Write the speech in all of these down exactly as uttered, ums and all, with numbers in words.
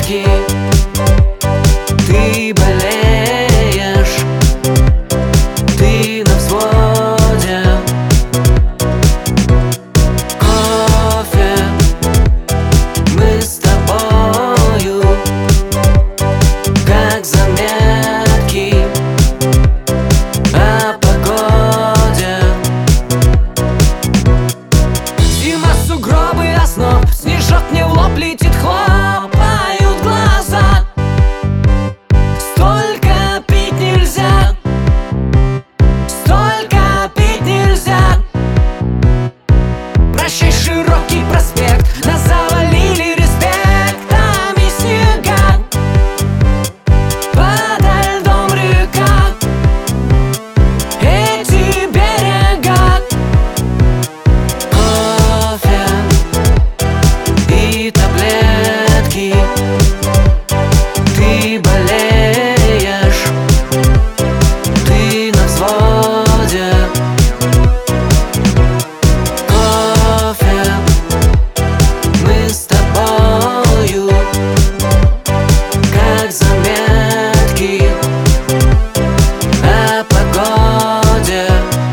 таблетки. Ты болеешь, ты на взводе. Кофе, мы с тобою, как заметки о погоде. Зима, сугробы, основ, снежок мне в лоб летит, хлопают глаза. Столько пить нельзя, столько пить нельзя. Прощай, широкий проспект, нас завалили респектами снега. Подо льдом река, эти берега. Кофе и таблетки. Ты болеешь, ты на взводе. Кофе, мы с тобою, как заметки о погоде.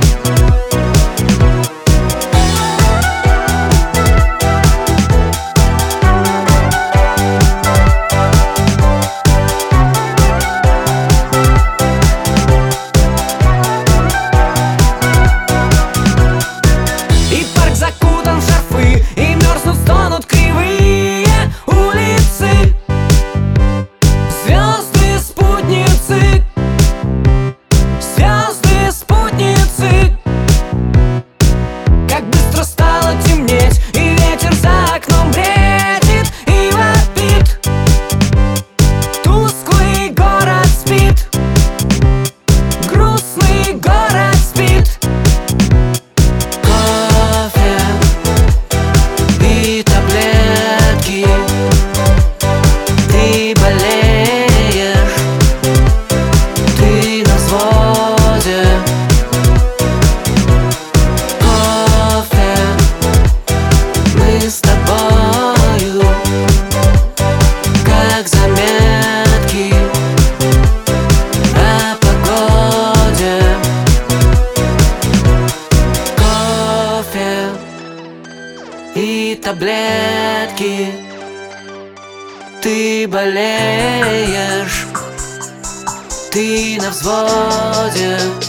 И парк закутан в шарфы, и мерзнут, стонут кривые улицы. Звезды, спутницы, звезды, спутницы. Как быстро стало темнеть, и ветер за окном бредит и вопит. Тусклый город спит, грустный город спит. Кофе и таблетки. Ты болеешь, ты на взводе. Кофе, мы с тобою, как заметки о погоде. Кофе и таблетки. Ты болеешь, ты на взводе.